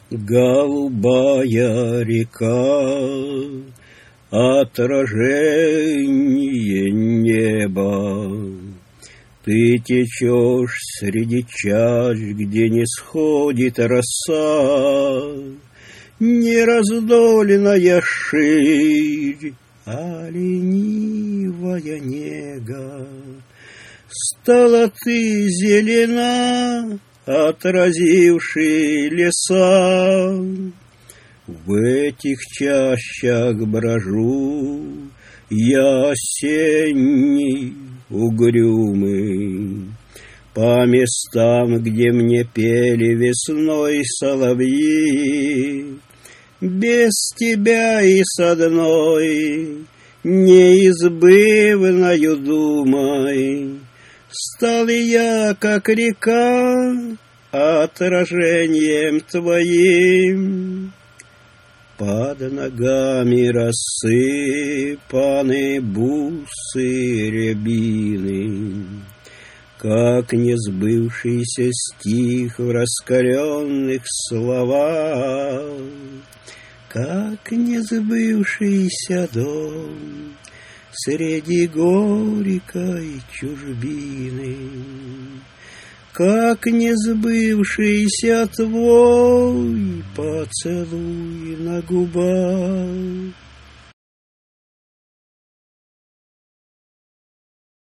Голубая река, отражение неба. Ты течешь среди чащ, где не сходит роса, нераздоленная ширь, а ленивая нега. Стала ты зелена, отразивший леса. В этих чащах брожу я осенний, угрюмый, по местам, где мне пели весной соловьи. Без тебя и с одной неизбывною думой стал я, как река, отражением твоим. Под ногами рассыпаны бусы рябины, как несбывшийся стих в раскаленных словах, как несбывшийся дом среди горькой чужбины, как несбывшийся твой поцелуй на губах.